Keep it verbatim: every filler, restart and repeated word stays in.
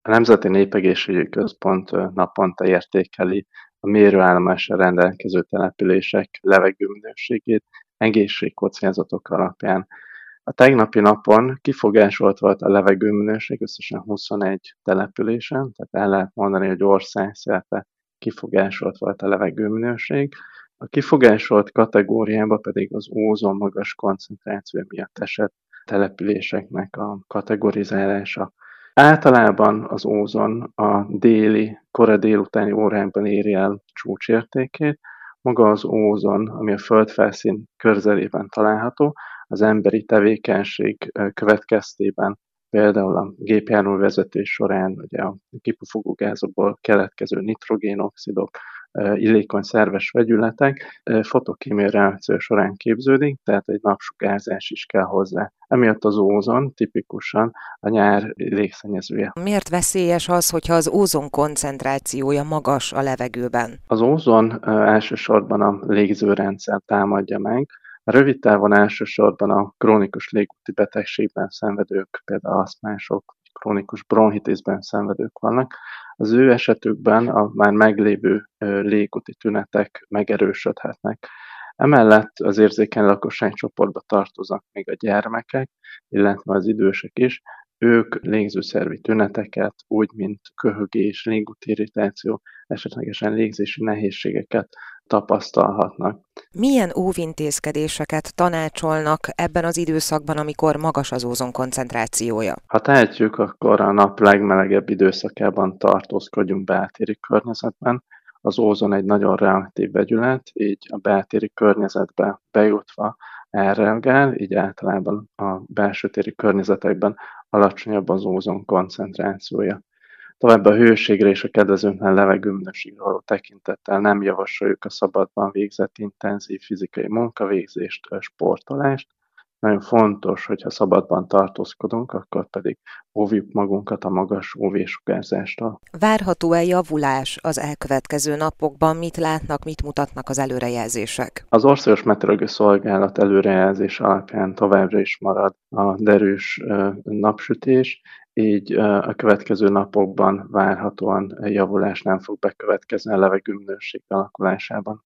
A Nemzeti Népegészségügyi Központ ö, naponta értékeli a mérőállomással rendelkező települések levegőminőségét egészségkockázatok alapján. A tegnapi napon kifogásolt volt a levegőminőség összesen huszonegy településen, tehát el lehet mondani, hogy országszerte kifogásolt volt a levegőminőség. A kifogásolt kategóriába pedig az ózon magas koncentráció miatt esett településeknek a kategorizálása. Általában az ózon a déli, kora délutáni órákban éri el csúcsértékét. Maga az ózon, ami a földfelszín közelében található, az emberi tevékenység következtében, például a gépjárművezetés során ugye a kipufogó gázokból keletkező nitrogénoxidok, illékony szerves vegyületek fotokémiai reakció során képződik, tehát egy napsugárzás is kell hozzá. Emiatt az ózon tipikusan a nyár légszennyezője. Miért veszélyes az, hogyha az ózon koncentrációja magas a levegőben? Az ózon elsősorban a légzőrendszer támadja meg. A rövid távon elsősorban a krónikus légúti betegségben szenvedők, például asztmások, krónikus bronchitisben szenvedők vannak. Az ő esetükben a már meglévő légúti tünetek megerősödhetnek. Emellett az érzékeny lakosságcsoportba tartoznak még a gyermekek, illetve az idősek is. Ők légzőszervi tüneteket, úgy mint köhögés, légúti irritáció, esetlegesen légzési nehézségeket tapasztalhatnak. Milyen óvintézkedéseket tanácsolnak ebben az időszakban, amikor magas az ózon koncentrációja? Ha tehetjük, akkor a nap legmelegebb időszakában tartózkodjunk beltéri környezetben. Az ózon egy nagyon reaktív vegyület, így a beltéri környezetbe bejutva elreagál, így általában a belsőtéri környezetekben alacsonyabb az ózon koncentrációja. Továbbá a hőségre és a kedvezőtlen levegőminőségre való tekintettel nem javasoljuk a szabadban végzett intenzív fizikai munkavégzést, sportolást. Nagyon fontos, hogyha szabadban tartózkodunk, akkor pedig óvjuk magunkat a magas ú vé-sugárzástól. Várható-e javulás az elkövetkező napokban? Mit látnak, mit mutatnak az előrejelzések? Az Országos Meteorológiai Szolgálat előrejelzés alapján továbbra is marad a derűs napsütés, így a következő napokban várhatóan javulás nem fog bekövetkezni a levegőminőség alakulásában.